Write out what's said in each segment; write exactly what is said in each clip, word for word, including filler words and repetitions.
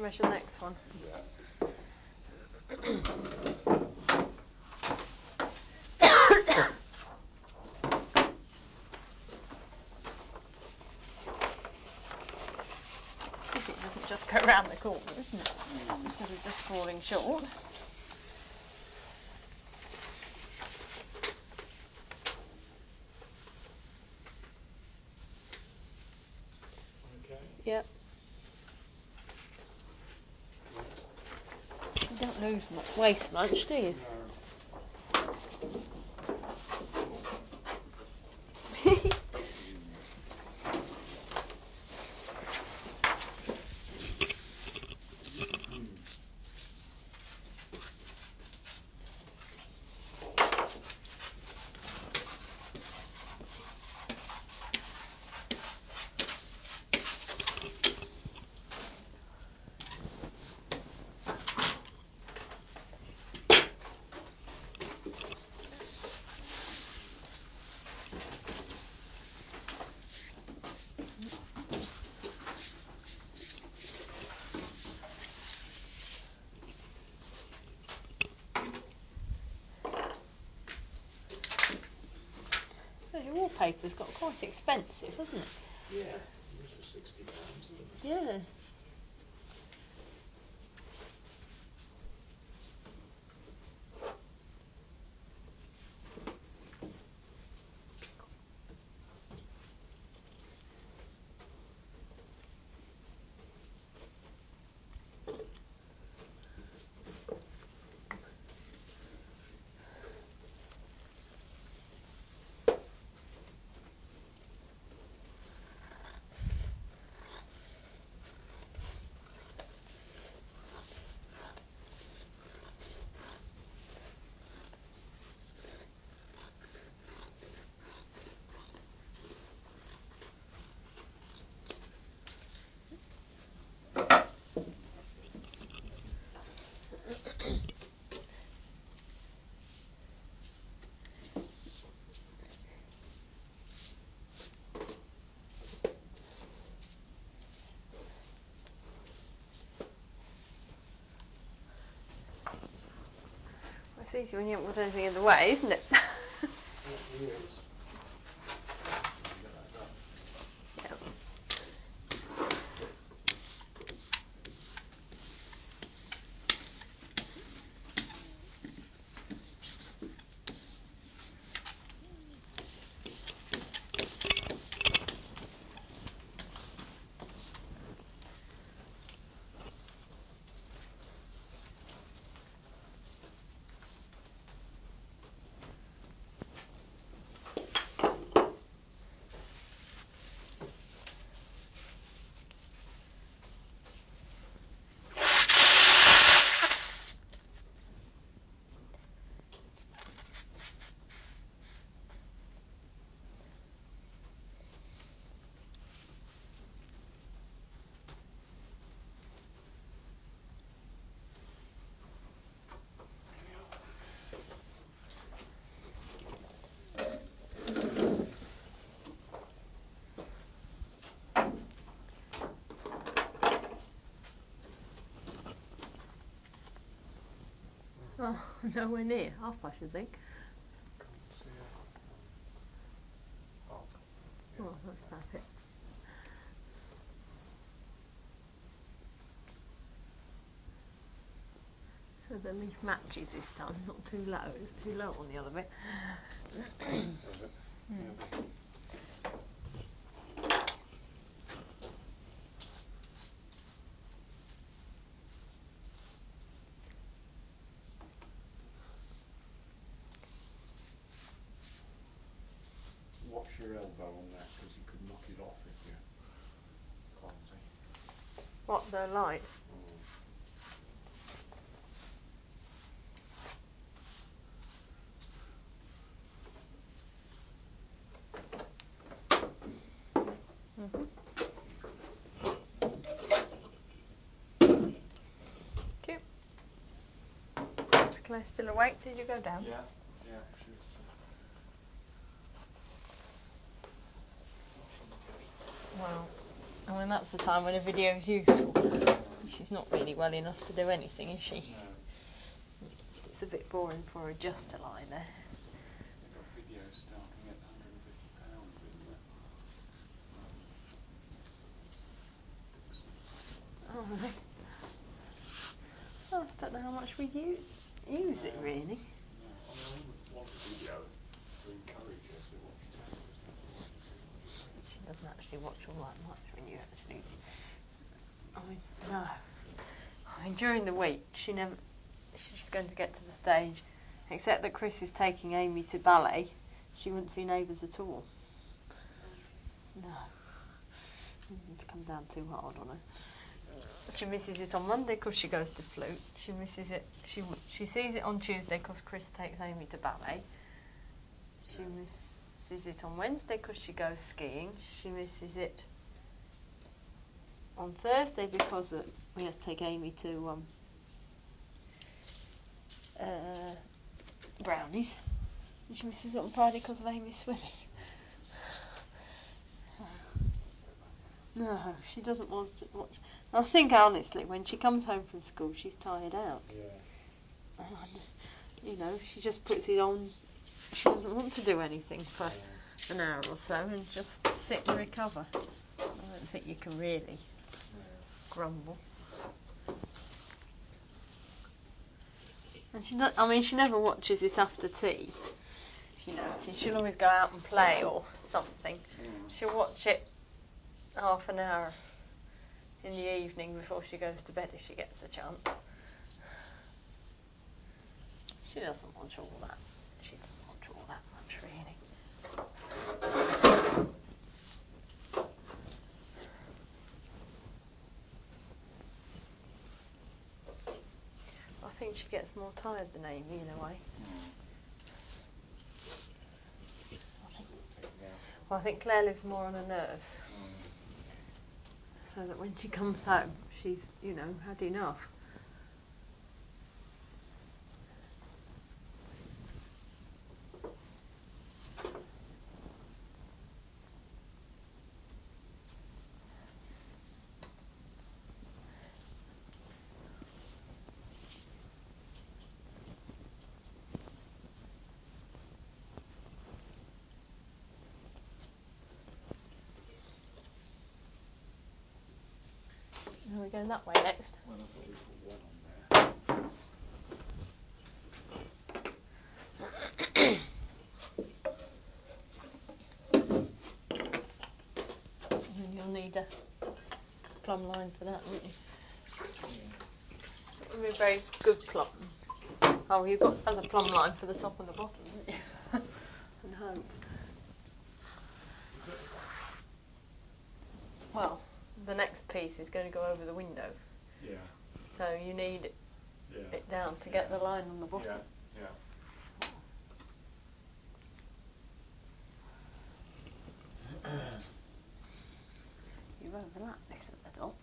measure the next one. Yeah. Because it doesn't just go round the corner, isn't it? Mm. Instead of just falling short. Okay. Yep. You don't lose much, waste much, do you? No. Your wallpaper's got quite expensive, hasn't it? Yeah, this was sixty pounds, isn't it? Yeah. It's easy when you haven't got anything in the way, isn't it? Certainly is. Get that done. Yep. Oh, nowhere near half, I should think. Can't see it. Oh, yeah. Oh, that's about it. So the leaf matches this time, not too low. It's too low on the other bit. Was it? Mm. Maybe. Watch your elbow on that, because you could knock it off if you're clumsy. What, the light? Mm. Mm-hmm. Cute. Is Claire still awake? Did you go down? Yeah, yeah, she's. Uh, Well, I mean that's the time when a video is useful. She's she's not really well enough to do anything, is she? No. It's a bit boring for her just to lie there. They've got videos starting at one hundred and fifty pounds in the um, Dixons. Oh, really? I just don't know how much we use, use no, it really. No, I mean I wouldn't want a video to encourage her to watch videos, not to watch too much, really. She doesn't actually watch all that much when you actually... I mean, no. I mean, during the week, she never... She's going to get to the stage, except that Chris is taking Amy to ballet, she wouldn't see Neighbours at all. No. You need to come down too hard on her. She misses it on Monday because she goes to flute. She misses it. She she sees it on Tuesday because Chris takes Amy to ballet. She misses it on Wednesday because she goes skiing. She misses it on Thursday because uh, we have to take Amy to um, uh, Brownies. And she misses it on Friday because of Amy swimming. No, she doesn't want to watch. I think honestly, when she comes home from school, she's tired out. Yeah. And, you know, she just puts it on. She doesn't want to do anything for Yeah. an hour or so and just sit and recover. I don't think you can really No. grumble. And she, not, I mean, she never watches it after tea. You know, she'll always go out and play or something. Mm. She'll watch it half an hour in the evening before she goes to bed if she gets a chance. She doesn't watch all that. She doesn't watch all that much, really. I think she gets more tired than Amy in a way. Mm. I think, Yeah. well, I think Claire lives more on her nerves. Mm. So that when she comes home, she's, you know, had enough. Are we going that way next? Well, I thought we put one on there. And you'll need a plumb line for that, won't you? Yeah. It'll be a very good plumb. Oh, you've got other plumb line for the top and the bottom, haven't you? And hope. Well, the next piece is going to go over the window. Yeah. So you need Yeah. it down to get Yeah. the line on the bottom. Yeah. Yeah. You've overlapped this at the top.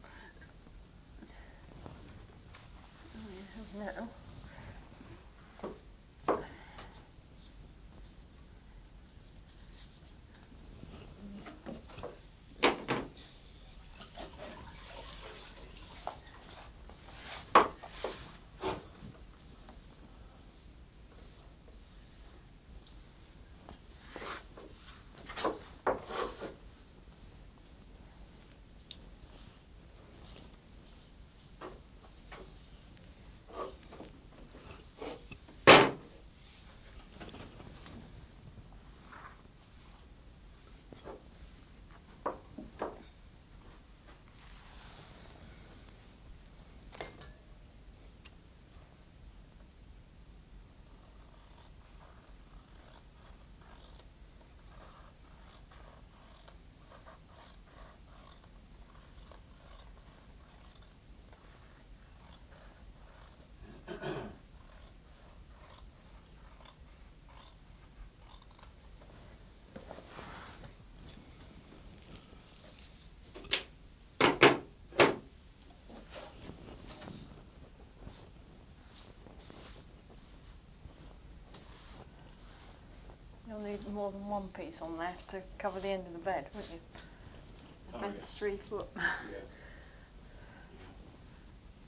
Oh, you have now. You'll need more than one piece on there to cover the end of the bed, won't you? The Oh, bed's yes. three foot. Yeah. Yeah.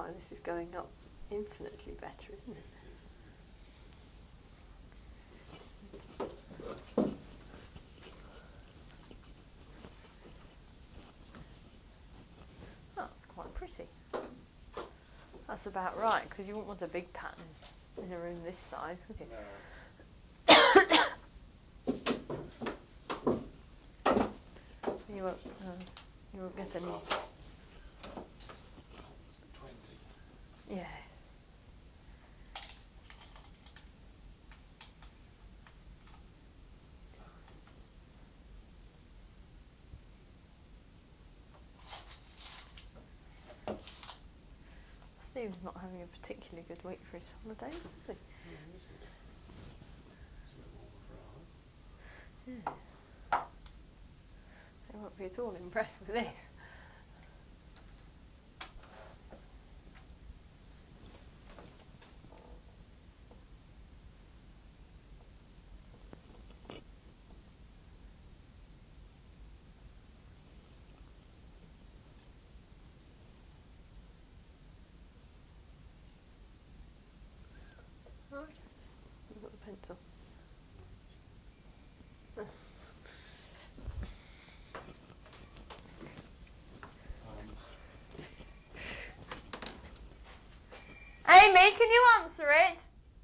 why this is going up infinitely better, isn't it? That's quite pretty. That's about right, because you wouldn't want a big pattern in a room this size, would you? No. You won't, uh, you won't get any. Twenty. Yes. Steve's not having a particularly good week for his holidays, is he? No, he isn't. He's a bit more of a Yes. They won't be at all impressed with this. Right. You've got the pencil. Um, Amy, can you answer it?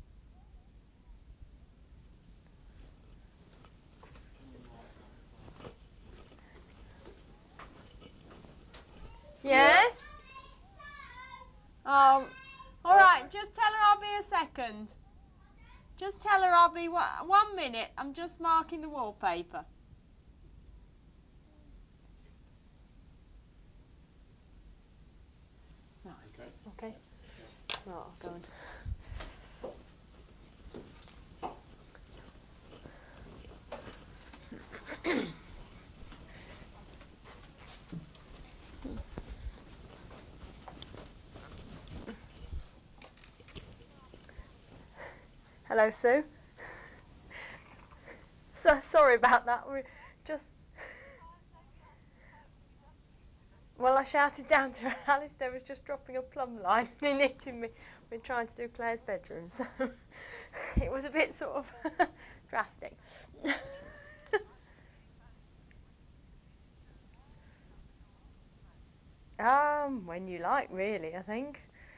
Yes? Um, alright, just tell her I'll be a second. Just tell her I'll be one, one minute. I'm just marking the wallpaper. Right. okay. Okay. Yeah. Right, I'll go and... Hello, Sue. So sorry about that. We just. Well, I shouted down to her. Alistair was just dropping a plumb line and hitting me. We're trying to do Claire's bedroom, so it was a bit sort of drastic. um, when you like, really, I think.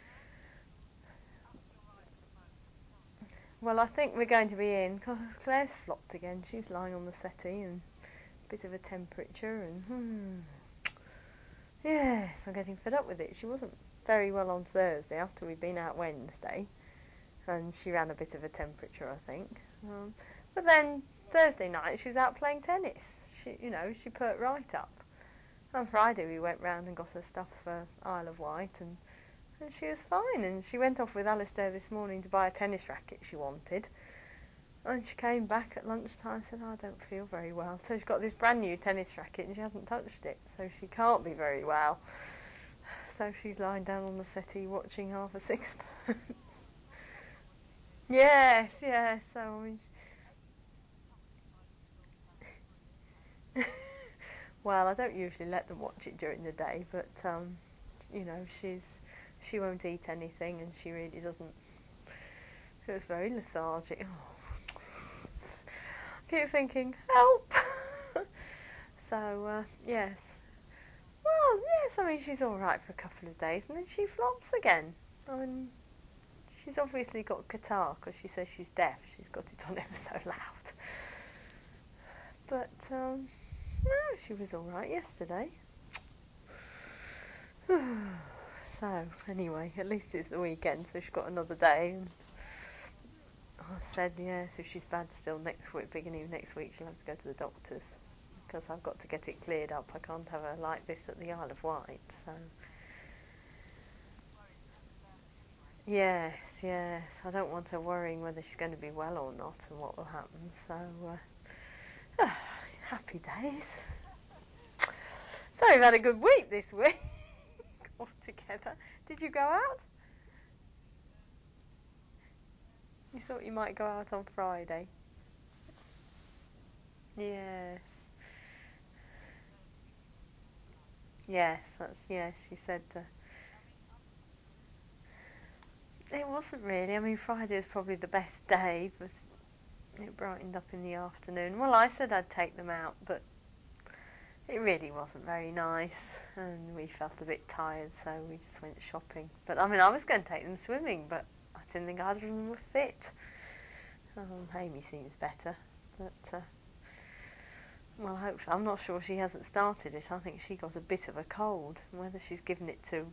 Well, I think we're going to be in. Claire's flopped again. She's lying on the settee and a bit of a temperature and. Hmm. Yes, I'm getting fed up with it. She wasn't very well on Thursday after we'd been out Wednesday, and she ran a bit of a temperature, I think. Um, but then Thursday night she was out playing tennis. She, you know, she put right up. On Friday we went round and got her stuff for Isle of Wight, and, and she was fine. And she went off with Alistair this morning to buy a tennis racket she wanted. And she came back at lunchtime and said, oh, I don't feel very well. So she's got this brand new tennis racket and she hasn't touched it, so she can't be very well. So she's lying down on the settee watching half a sixpence. Yes, yes. So I mean, well, I don't usually let them watch it during the day, but um, you know, she's she won't eat anything, and she really doesn't. She was very lethargic. Oh. I keep thinking, help. So uh, yes. Well, yes. I mean, she's all right for a couple of days, and then she flops again. I mean, she's obviously got catarrh because she says she's deaf. She's got it on ever so loud. But um, no, she was all right yesterday. So anyway, at least it's the weekend, so she's got another day. And I said yes, if she's bad still next week, beginning of next week, she'll have to go to the doctors because I've got to get it cleared up. I can't have her like this at the Isle of Wight. So yes, yes, I don't want her worrying whether she's going to be well or not and what will happen. So uh, happy days. So we've had a good week this week altogether. Did you go out? You thought you might go out on Friday. Yes. Yes, that's yes. You said. Uh, it wasn't really. I mean, Friday was probably the best day, but it brightened up in the afternoon. Well, I said I'd take them out, but it really wasn't very nice, and we felt a bit tired, so we just went shopping. But I mean, I was going to take them swimming, but I didn't think either of them were fit. Um, Amy seems better, but uh, well, hopefully, I'm not sure she hasn't started it. I think she got a bit of a cold. Whether she's given it to,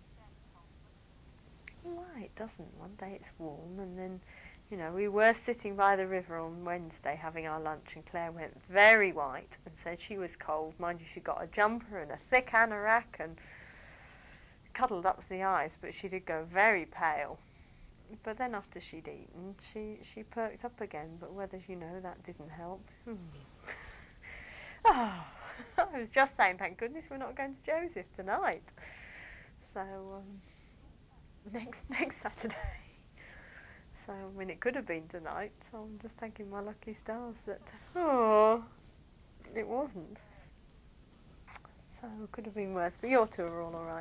why it doesn't. One day it's warm, and then, you know, we were sitting by the river on Wednesday having our lunch, and Claire went very white and said she was cold. Mind you, she got a jumper and a thick anorak and cuddled up to the eyes, but she did go very pale. But then after she'd eaten, she, she perked up again. But whether, you know, that didn't help. Hmm. Oh, I was just saying, thank goodness we're not going to Joseph tonight. So, um, next next Saturday. So, I mean, it could have been tonight. So I'm just thanking my lucky stars that, oh, it wasn't. So it could have been worse. But your two are all alright.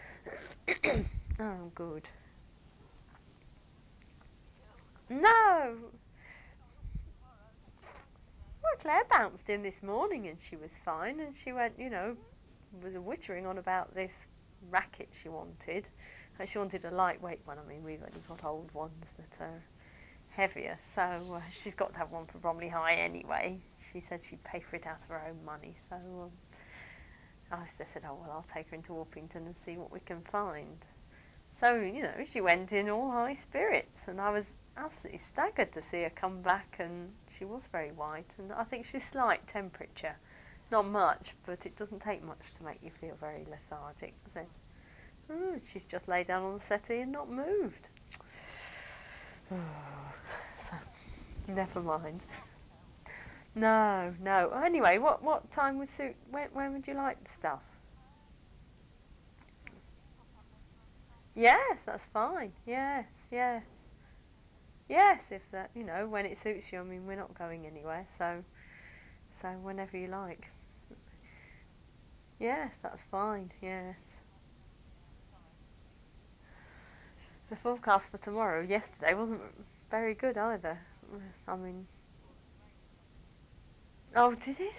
Oh, good. No! Well, Claire bounced in this morning and she was fine. And she went, you know, was whittering on about this racket she wanted. And she wanted a lightweight one. I mean, we've only got old ones that are heavier. So uh, she's got to have one for Bromley High anyway. She said she'd pay for it out of her own money. So um, I said, oh, well, I'll take her into Orpington and see what we can find. So, you know, she went in all high spirits, and I was absolutely staggered to see her come back, and she was very white, and I think she's slight temperature. Not much, but it doesn't take much to make you feel very lethargic, does it? Oh, she's just laid down on the settee and not moved. So, never mind. No, no. Anyway, what, what time would suit, when, when would you like the stuff? Yes, that's fine. Yes, yes. Yes, if that, you know, when it suits you. I mean, we're not going anywhere, so so whenever you like. Yes, that's fine. Yes. The forecast for tomorrow, yesterday, wasn't very good either. I mean, oh, did it?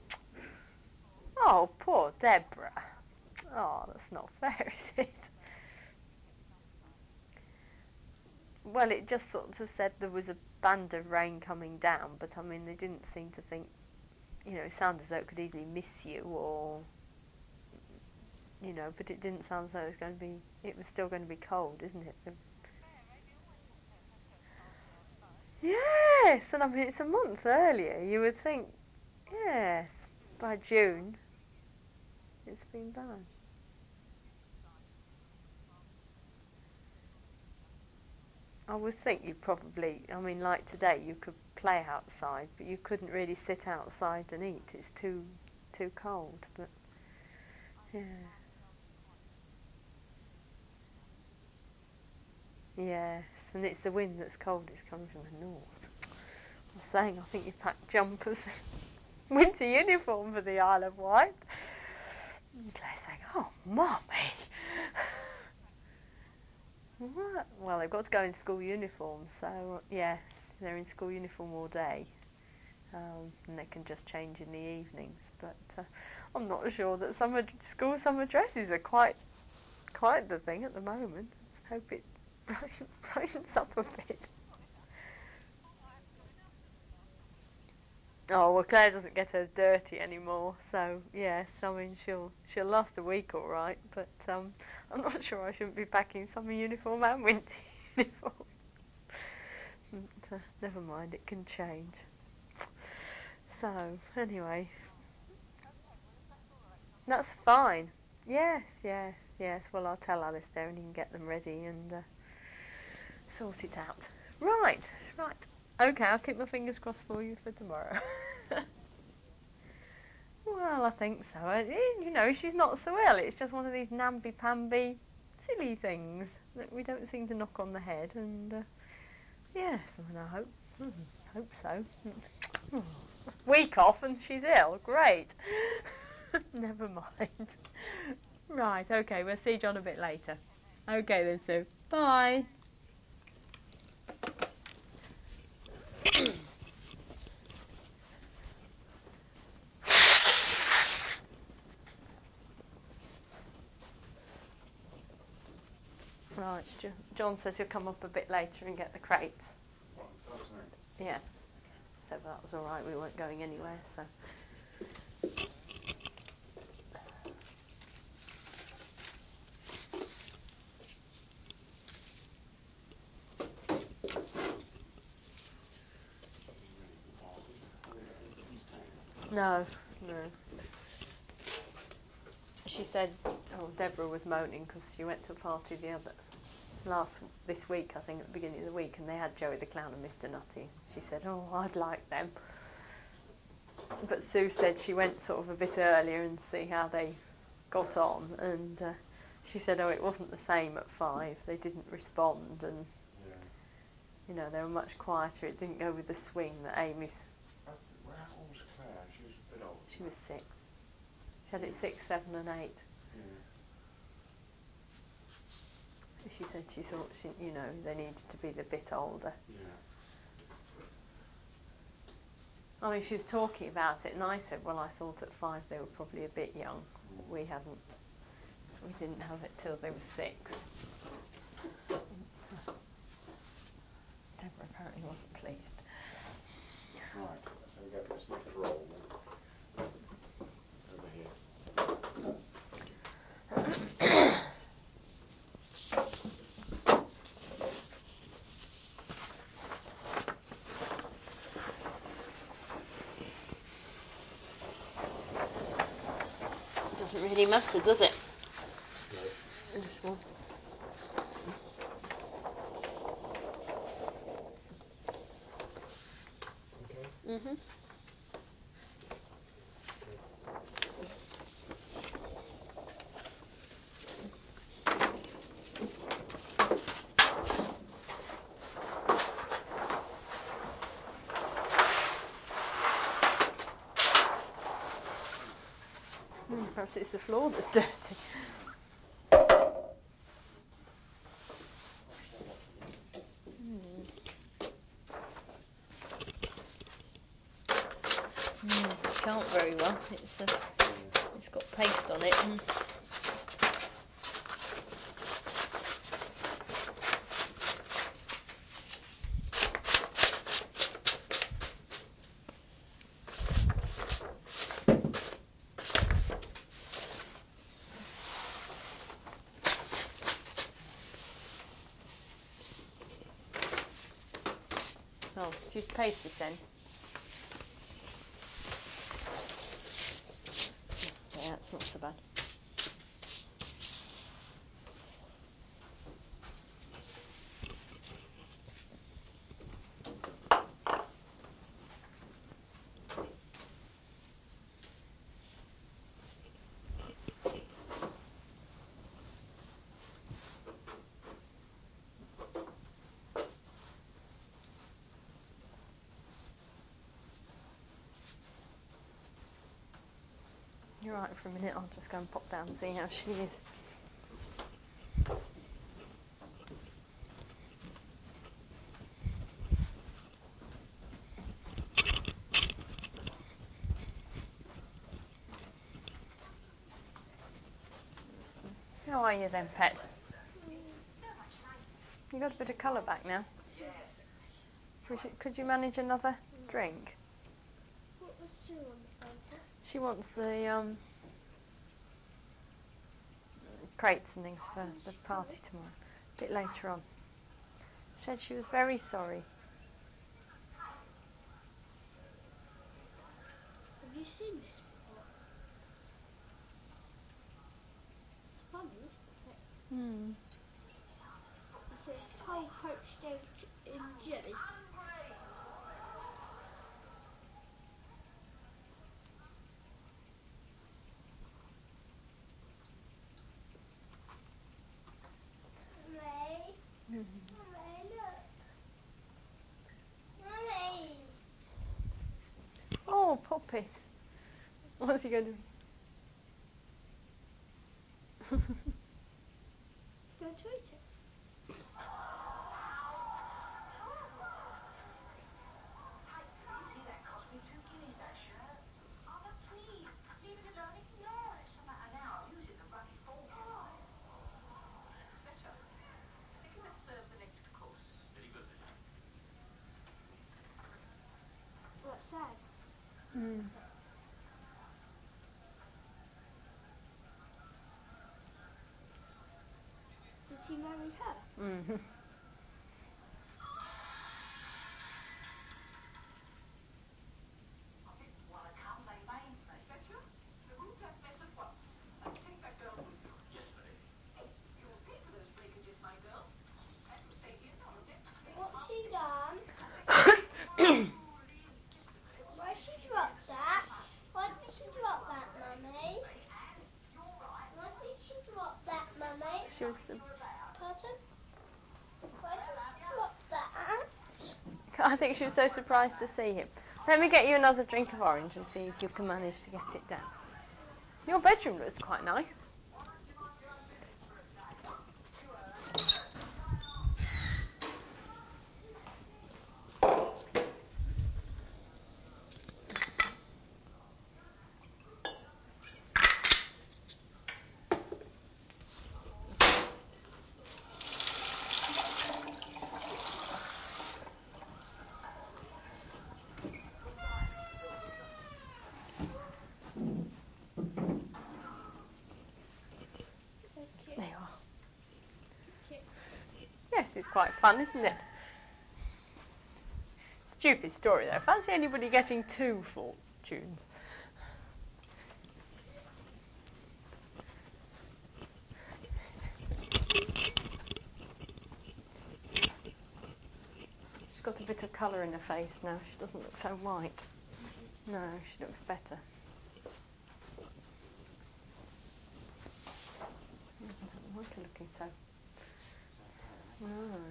Oh, poor Deborah. Oh, that's not fair, is it? Well, it just sort of said there was a band of rain coming down, but I mean, they didn't seem to think, you know, it sounded as though it could easily miss you or, you know, but it didn't sound as though it was going to be, it was still going to be cold, isn't it? The, yes, and I mean, it's a month earlier. You would think, yes, by June, it's been bad. I would think you probably, I mean, like today, you could play outside, but you couldn't really sit outside and eat. It's too, too cold. But yeah, yes, and it's the wind that's cold. It's coming from the north. I'm saying, I think you packed jumpers, winter uniform for the Isle of Wight. And Claire's saying, "Oh, Mummy." What? Well, they've got to go in school uniform, so yes, they're in school uniform all day. Um, and they can just change in the evenings. But uh, I'm not sure that summer school summer dresses are quite quite the thing at the moment. I just hope it brightens, brightens up a bit. Oh well, Claire doesn't get hers dirty anymore, so yes, I mean she'll she'll last a week all right. But um, I'm not sure I shouldn't be packing summer uniform and winter uniform. But, uh, never mind, it can change. So anyway, that's fine. Yes, yes, yes. Well, I'll tell Alistair and he can get them ready and uh, sort it out. Right, right. Okay, I'll keep my fingers crossed for you for tomorrow. Well, I think so. Uh, You know, she's not so ill. It's just one of these namby-pamby silly things that we don't seem to knock on the head. And uh, yes, I mean, I hope, hmm, hope so. Week off and she's ill. Great. Never mind. Right, okay, we'll see John a bit later. Okay then, Sue. Bye. Right. Jo- John says he'll come up a bit later and get the crates. What, this afternoon? Yeah. Okay. So that was all right. We weren't going anywhere. So. Getting ready for the party. All the people in town. No. No. She said, oh, Deborah was moaning because she went to a party the other last this week, I think, at the beginning of the week, and they had Joey the Clown and Mister Nutty. She said, oh, I'd like them. But Sue said she went sort of a bit earlier and see how they got on, and uh, she said, oh, it wasn't the same at five. They didn't respond, and Yeah. you know, they were much quieter. It didn't go with the swing that Amy's. Uh, well, how old was Claire? She was a bit older. She was six. She had it six, seven, and eight. Yeah. She said she thought she, you know, they needed to be the bit older. Yeah. I mean, she was talking about it, and I said, well, I thought at five they were probably a bit young. Mm. We hadn't, we didn't have it till they were six. Deborah apparently wasn't pleased. Right, let's have a get this next roll then. Over here. Doesn't really matter, does it? No. Just one. Okay. Mhm. Mm, perhaps it's the floor that's dirty. Wash that off again. Mm. Mm, it can't very well. It's uh, Yeah. it's got paste on it. And oh, do you paste this in? Yeah, it's not so bad. You're right for a minute. I'll just go and pop down and see how she is. How are you then, pet? You got a bit of colour back now. Could you, could you manage another drink? What was Sue on the phone for? She wants the um, crates and things for the party tomorrow. A bit later on. Said she was very sorry. Have you seen this before? It's funny, isn't it? Hmm. It says whole poached egg in jelly. Mummy, Mm-hmm. Mummy, look. Mummy. Oh, Poppy. What's he going to be? You want to eat it? See, that cost me two guineas, that shirt. Oh, but please, leave it alone. Ignore it. What's the matter now? I'll use it to run it forward. Better. he marry her? Mm-hmm. I didn't want to come, they made me. Did you? You moved that mess at once. And take that girl with you. Yes, Millie. You'll pay for those breakages, my girl. And you stay here now, okay? What's she done? Leave just a minute. Why she dropped that? Why did she drop that, Mummy? And you're right. Why did she drop that, Mummy? She was. Um, Pardon? Why did she drop that? I think she was so surprised to see him. Let me get you another drink of orange and see if you can manage to get it down. Your bedroom looks quite nice. Thank you. There you are. Thank you. Yes, it's quite fun, isn't it? Stupid story though. Fancy anybody getting two fortunes. She's got a bit of colour in her face now. She doesn't look so white. No, she looks better. I don't like her looking so. No.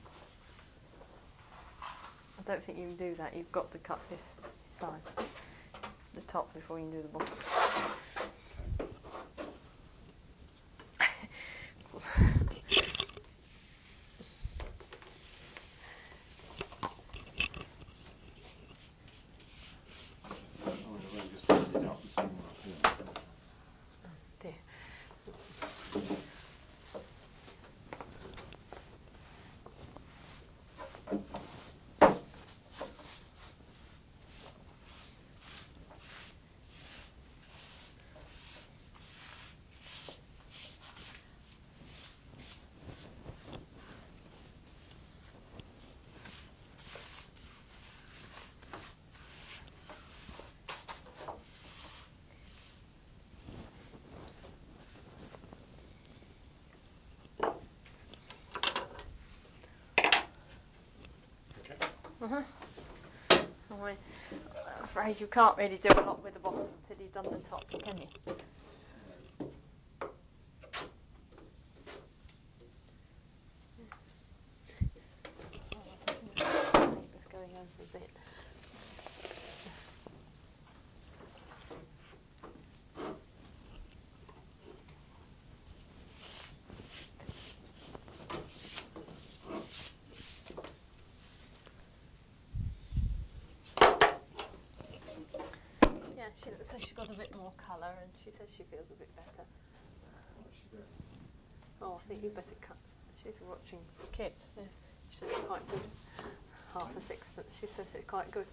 I don't think you can do that. You've got to cut this side, the top, before you can do the bottom. Sometimes I just stand it up and see what I feel. Dear. Uh-huh. I'm afraid you can't really do a lot with the bottom until you've done the top, can you? It's going over a bit. Yeah, she looks like she's got a bit more colour, and she says she feels a bit better. What's she doing? Oh, I think you better cut. She's watching Kips. Yeah. She says it's quite good. Half a six, but she says it's quite good.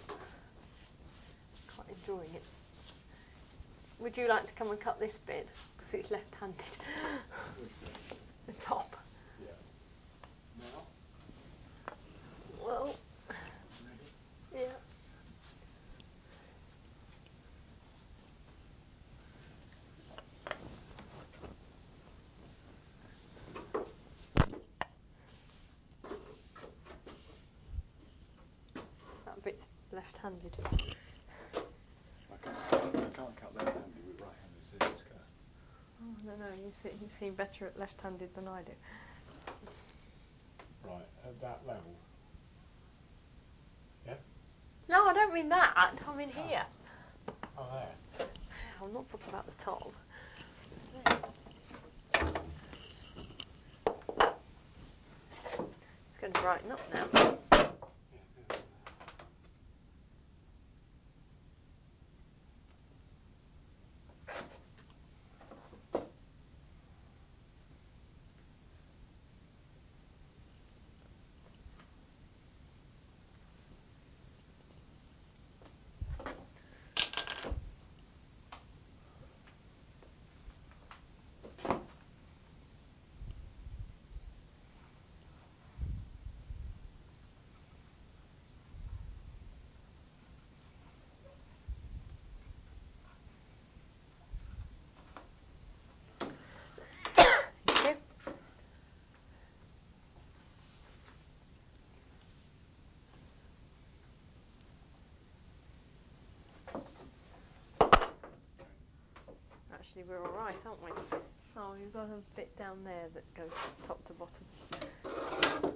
Quite enjoying it. Would you like to come and cut this bit? Because it's left-handed. Which bit? The top. Yeah. Now? Well, Ready? yeah. That bit's left-handed. I can't, I can't cut left-handed with right-handed scissors, can I? Oh, I don't know. You seem, you seem better at left-handed than I do. Right, at that level. Yeah? No, I don't mean that. I mean here. Oh, there. I'm not talking about the top. It's going to brighten up now. Yeah, yeah. actually we're all right, aren't we? Oh, you've got a bit down there that goes top to bottom.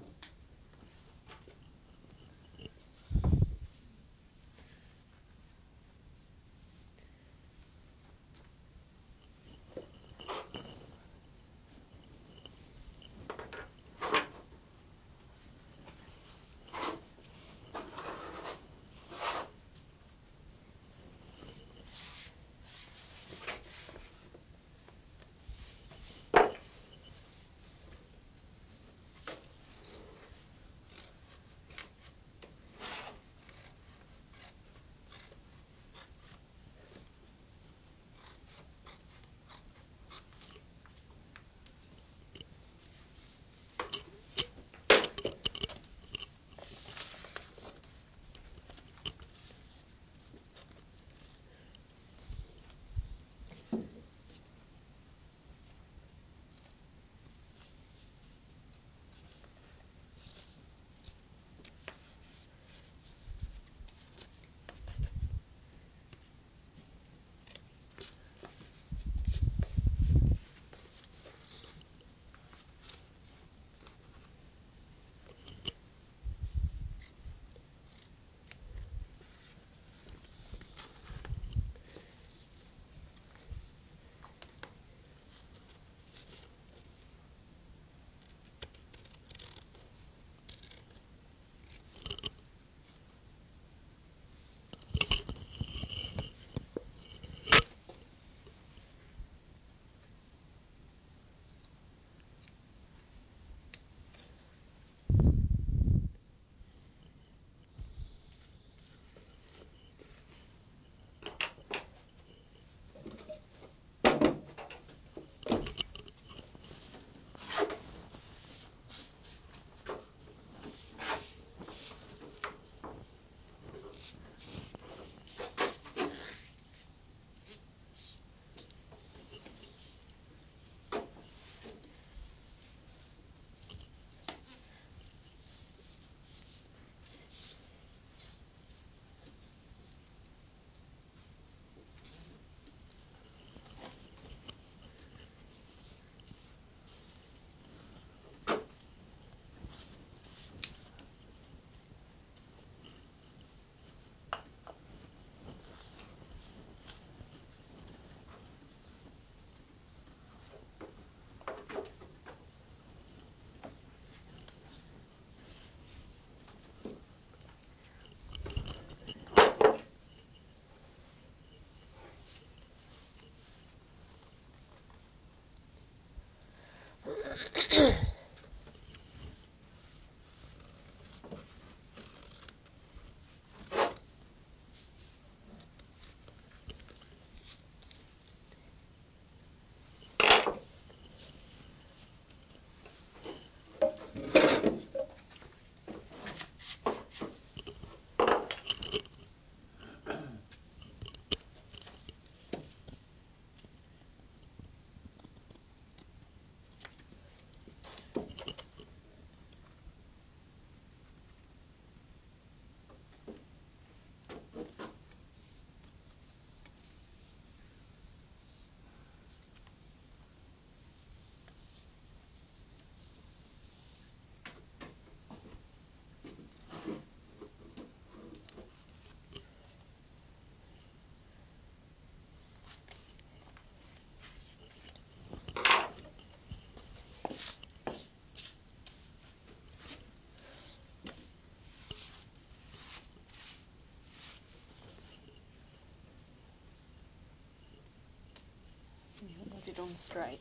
You got it on straight.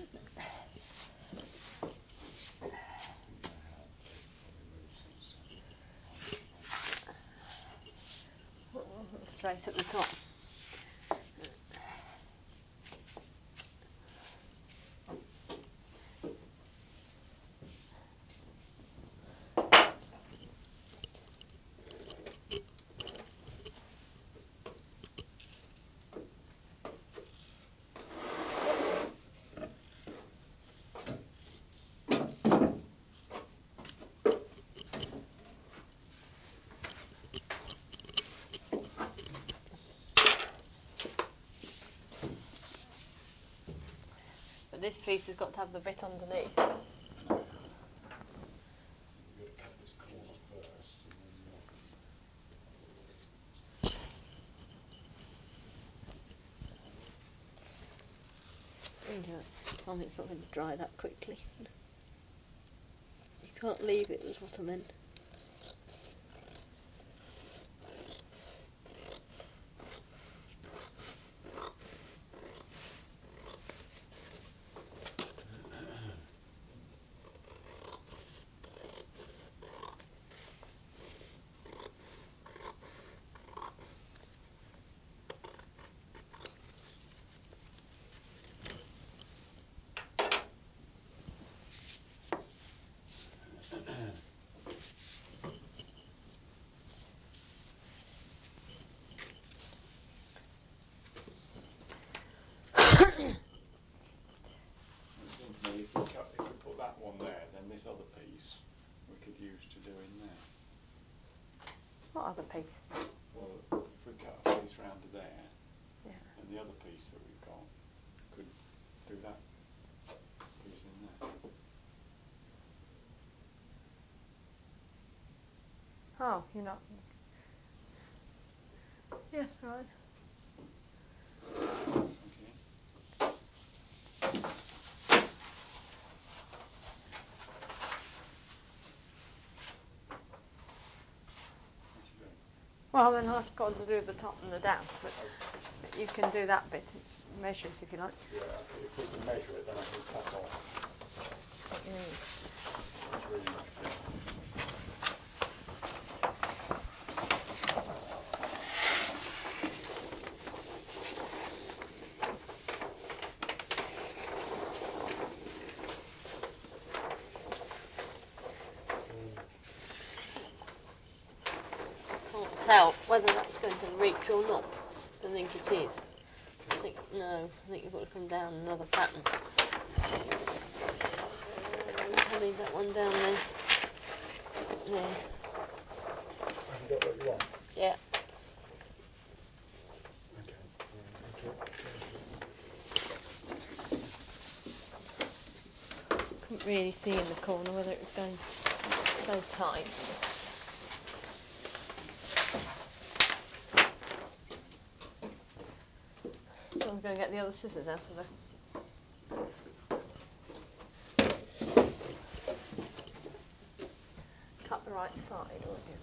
Straight at the top. this piece has got to have the bit underneath. You've got to cut this corner first, and then uh, I mean, it's not going to dry that quickly. You can't leave it, was what I meant. it seems to me if we cut, if we put that one there, then this other piece we could use to do in there. What other piece? Well, if we cut a piece round to there, Yeah. then the other piece that we've got could do that piece in there. Oh, you're not. Yes, right. Okay. What you doing? Well, then I've got to do the top and the down, but you can do that bit, measure it if you like. Yeah, if we can measure it, then I can cut off What you need. three inch bit. Can't tell whether that's going to reach or not. I think it is. I think, no, I think you've got to come down another pattern. I need that one down there. There. Have you got what you want? Yeah. Okay. Right, Couldn't really see in the corner whether it was going so tight. So I'm going to get the other scissors out of there. Cut the right side, won't you?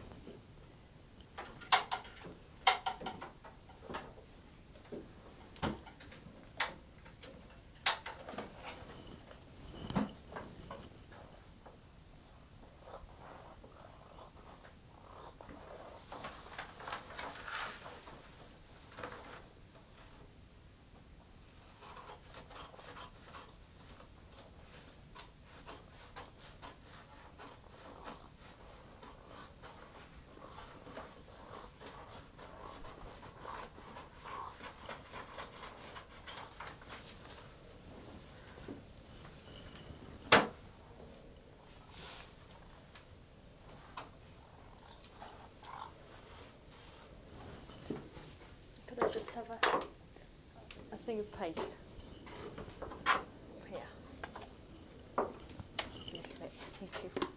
Could I just have a, a thing of paste? Here. Just a little bit. Thank you.